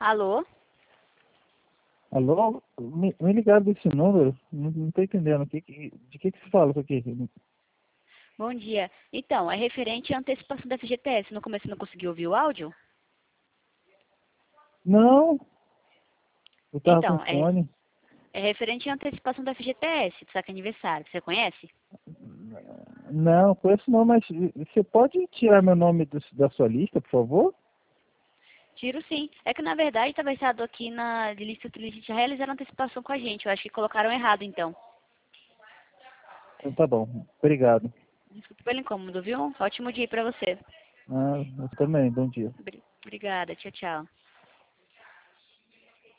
Alô? Alô? Me ligaram desse número? Não tô entendendo. De que se fala isso aqui? Bom dia. Então, é referente à antecipação da FGTS. No começo você não conseguiu ouvir o áudio? Não, eu tava com Então, fone. é referente à antecipação da FGTS, do saque aniversário. Você conhece? Não, conheço não, mas você pode tirar meu nome da sua lista, por favor? Tiro sim. É que na verdade estava listado aqui na de lista que eles já realizaram antecipação com a gente. Eu acho que colocaram errado então. Então tá bom, obrigado. Desculpa pelo incômodo, viu? Ótimo dia aí pra você. Ah, eu também, bom dia. Obrigada. Tchau, tchau.